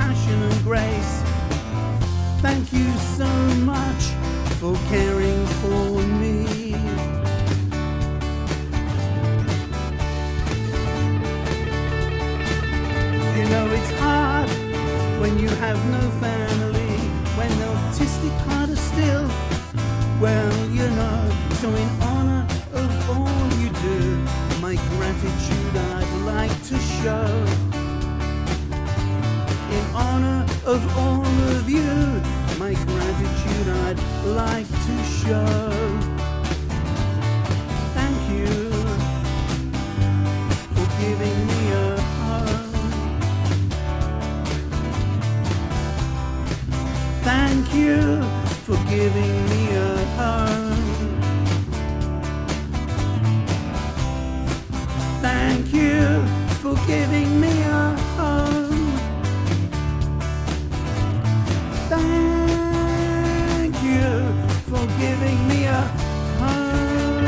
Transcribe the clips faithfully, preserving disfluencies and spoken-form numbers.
passion and grace. Thank you so much for caring for me. You know it's hard when you have no family, when the autistic heart is still. Well, you know, so in honor of all you do, my gratitude I'd like to show. In honor of all of you, my gratitude I'd like to show. Thank you for giving me a home. Thank you for giving me a home. Thank you for giving me a home. Thank you for giving me a home.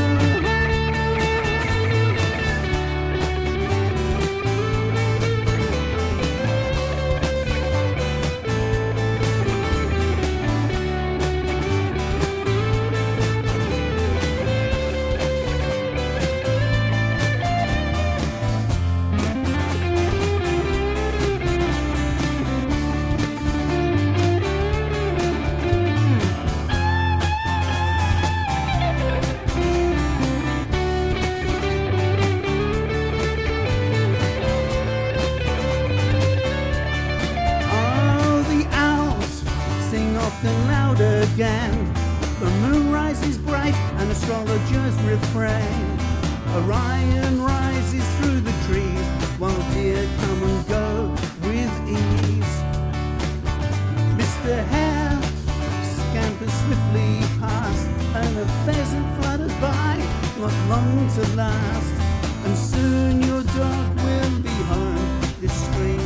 Often loud again. The moon rises bright, and astrologers refrain. Orion rises through the trees, while deer come and go with ease. Mister Hare scampers swiftly past, and a pheasant flutters by, not long to last. And soon your dog will be home this spring.